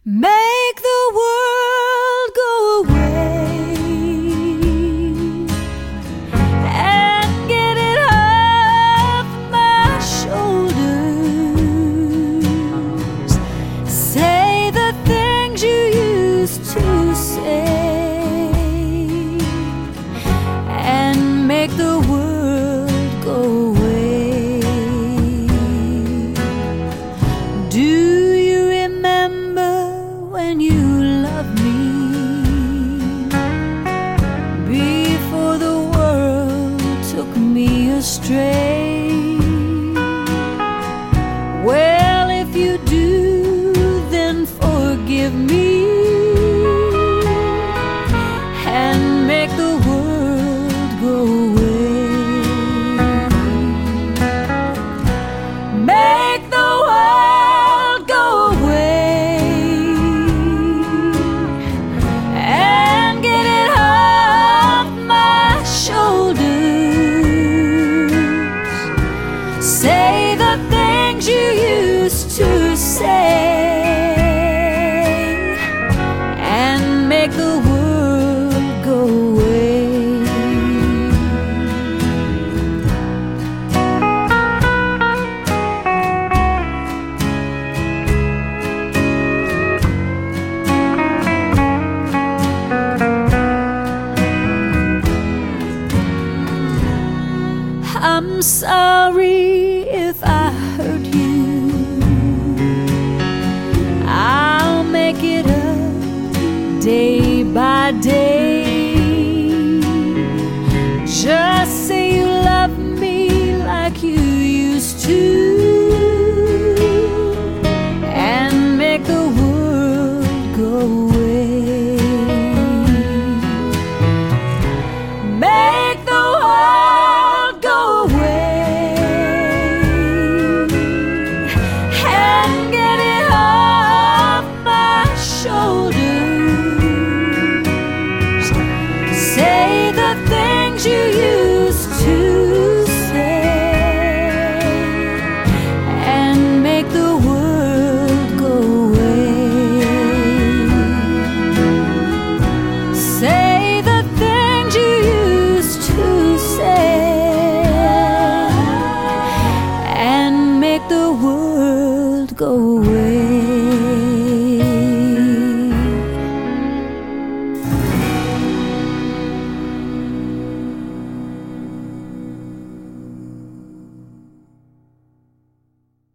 Make the world go away and get it off my shoulders. Say the things you used to say and make the world go away. Do you remember when you loved me before the world took me astray? Well, if you do, then forgive me and make the world go away. Make the world go away and get it off my shoulders. Say the things you used to say and make the world go away. I'm sorry if I hurt you. I'll make it up day by day. Just say you love me like you used to and make the world go away. Make the world go away and get it off my shoulders. Say the things you used to say and make the world go away. Say the things you used to say and make the world go away.